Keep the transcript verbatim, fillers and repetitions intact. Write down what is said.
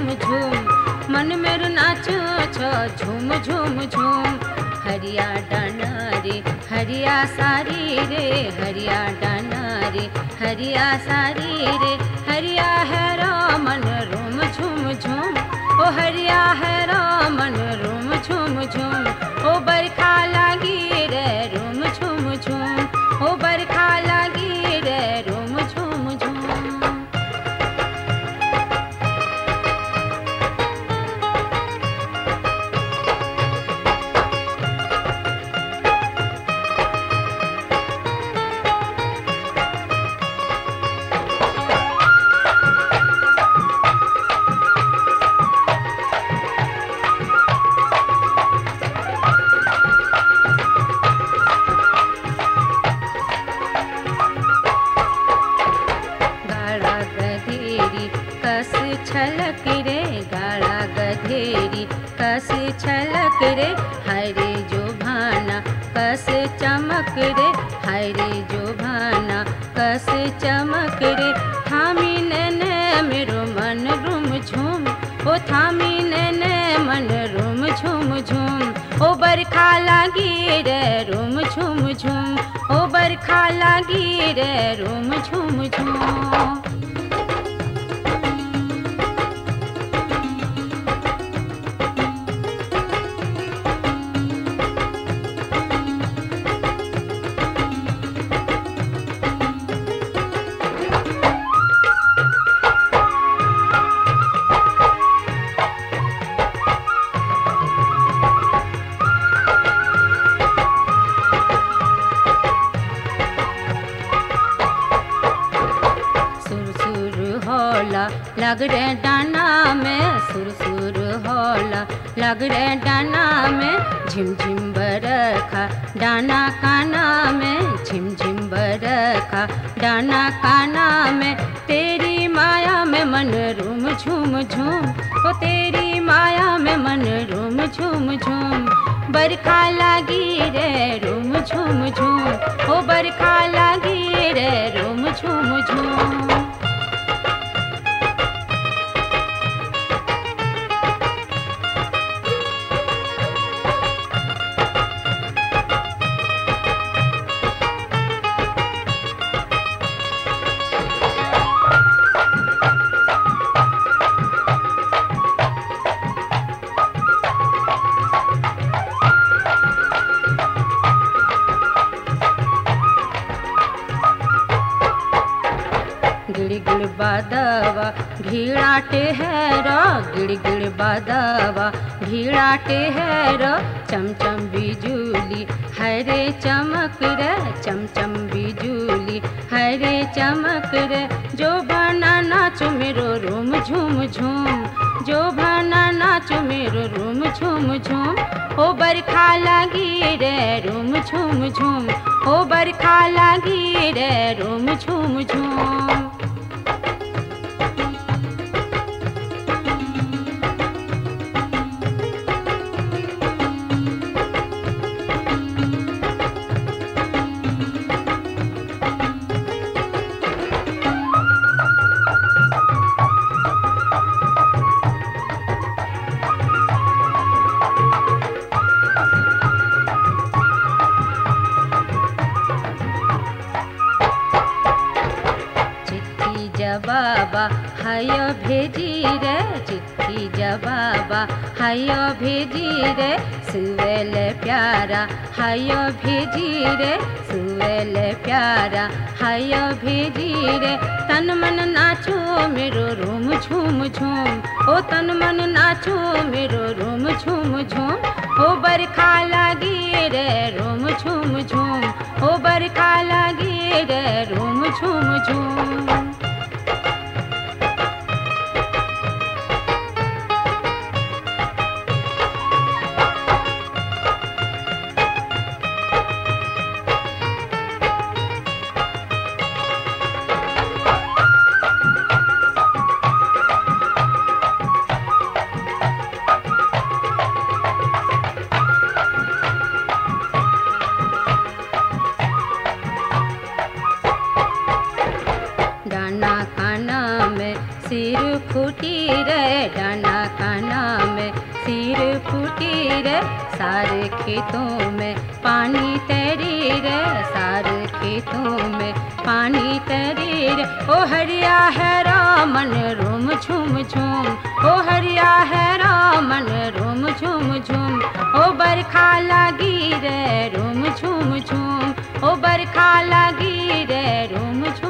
झूम मन मेरु नाचो छो झूम झूम झूम। हरिया डाना रे हरिया सारी रे हरिया डाना रे हरिया सारी रे हरिया है रो मन रोम झूम झूम। ओ हरिया है रो मन रोम झूम झूम। ओ बरखा लागी रे रोम झूम झूम। ओ बरखा लागी रे रोम झूम झूम। कस छलक रे गाड़ा गधेरी कस छलक रे हरे जो भाना कस चमक रे हरे जो भाना कस चमक रे। थामी नैने मेरो मन रूम झूम ओ थामी नैने मन रूम झूम झूम। ओ बरखा लागी रे रूम झूम झूम। ओ बरखा लागी रे रूम झूम झूम। लग रे डाना में सुर सुर होला लग रे डाना में झिम झिम बरखा डाना काना में झिम झिम बरखा डाना काना में। तेरी माया में मन रूम झूम झूम ओ तेरी माया में मन रूम झूम झूम। बरखा लागी रे रूम झूम झूम। ओ बरखा लागी रे रूम झूम झूम। गिड़ गिड़ बादवा घीड़ाटे है रो गिड़ गिड़ बादवा घीड़ाटे है रो। चम चम बिजुली हरे चमक रे चम चम बिजुली हरे चमक रे। जो भाना नाचो मेरो रूम झूम झूम जो भाना नाचो मेरो रूम झूम झूम। ओ बरखा लागी रे रूम झूम झूम। ओ बरखा लागी रे रूम झूम झूम। जबाबा हायो भेजी रे चिट्ठी जबाबा हायो भेजी रे। सुवेल प्यारा हायो भेजी रे सुवेल प्यारा हायो भेजी रे। तन मन नाचो मेरो रूम झूम झूम ओ तन मन नाचो मेरो रूम झूम झूम। ओ बरखा लागी रे रूम झूम झूम। ओ बरखा लागी रे रूम झूम झूम। खेतों में पानी तैरे रे, सारे खेतों में पानी तैरे रे। ओ हरिया है रामन रोम झूम झूम, ओ हरिया है रामन रोम झूम झूम। ओ बरखा लगी रे रोम झूम झूम, ओ बरखा लगी रे रोम झूम